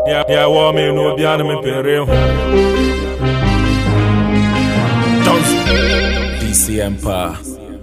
Yeah, woman, no piano me pere. DC Empire.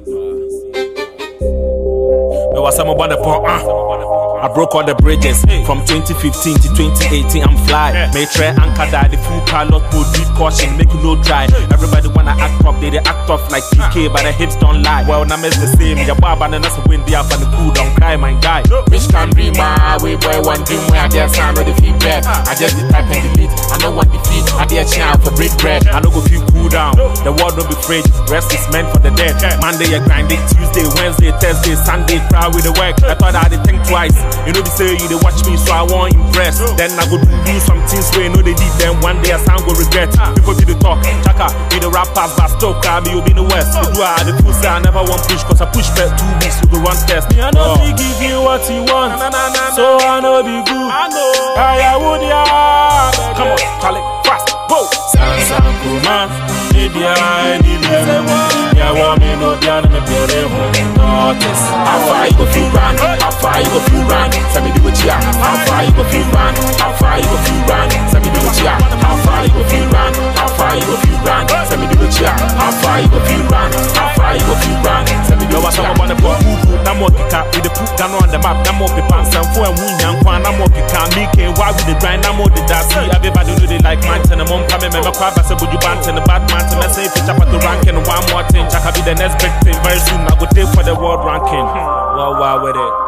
There was some about the I broke all the bridges from 2015 to 2018. I'm fly. Maitre anchor die the full pilot mode. Deep caution, make you no dry. Everybody wanna act up, they act off like PK, but the hips don't lie. Well, now it's the same. Your bar and that's a win. The up and the cool don't cry, my guy. Which can be my way, boy? One dream where I just sound of the feedback. I just did type and delete. I know one defeat. I dare chance for break bread. I don't go feel cool down. The world don't be afraid. Rest is meant for the dead. Monday I grind it, Tuesday, Wednesday, Thursday, Sunday, cry with the work. I thought I had to think twice. You know they say you they watch me, so I won't impress. Then I go do some things where you know they did them. One day I sound go regret. People be the talk, chaka, be the rappers, but still cry me, you be the West. You do I the push, I never want push, cause I push back 2 weeks, you go run test. Me I know he give you what you want, so I know be good. I would come on, call it fast, go. Sansa Kuma, maybe I need you. Yeah, want me no piano me pere notice. How far you go feel run? How far you go feel run? Tell me do what you are. How far you go feel run? How far you go feel run? Tell me do what you are. How far you go feel run? How far you go feel run? Tell me do what you are. How far you go feel run? How far you go feel run? Tell me do what you are. Wanna put more pika with the put down on the map. No more people and for and win young one. No more pika make it why with the grind. No more the dance. Everybody know they like mine. And the mom coming me crab. I said would you band and the bad man to me say if you chop at the ranking. One more thing, Chaka be the next big thing. Very soon I go take for the world ranking. Wow with it.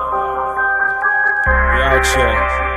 We out here.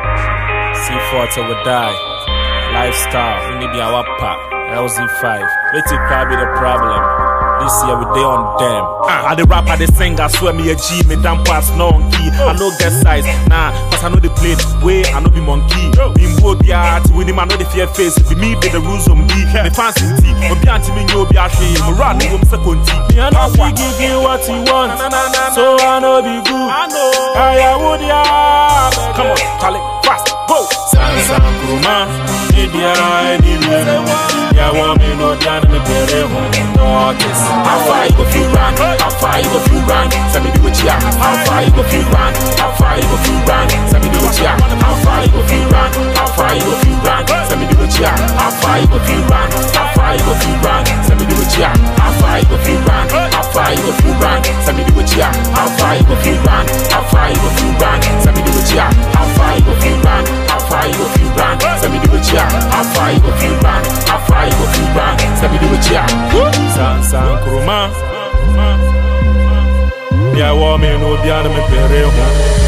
C4 till we die. Lifestyle. We need our pack. LZ5. Let's cry be the problem. This year we day on them. I the rap, I the sing, I swear me a G, me damn pass no on key. I know get size, nah, cause I know the plate. Way, I know be monkey. Bim bo be art, with him I know the fear face. Be me be the rules on me. Me fancy tea, but be anti me no be a shame. Me run the woman second tea. Me I know he give you what he want, so I know be good. I would come on, call it fast, go. Sansa Kuma, maybe I need you. Yeah, want me no piano me pere notice. How far you go feel run? How far you go feel run? Tell me do what you are. How far you go feel run? How far you go feel run? Tell me do what you are. How far you go feel run? How far you go feel run? Tell me do what you are. How far you go feel run? How far you go feel run? Tell me do what you are. How far you go feel run? How far you go feel run? Tell me do what you are. How far you go feel run? How far you go feel run? Tell me do what you are. How far you go feel run? How far you go feel run? Tell me do what you are. How far you go feel run? How far you go feel run? Tell me do what you are. Sansa Kuma. Yeah, woman, no piano me pere.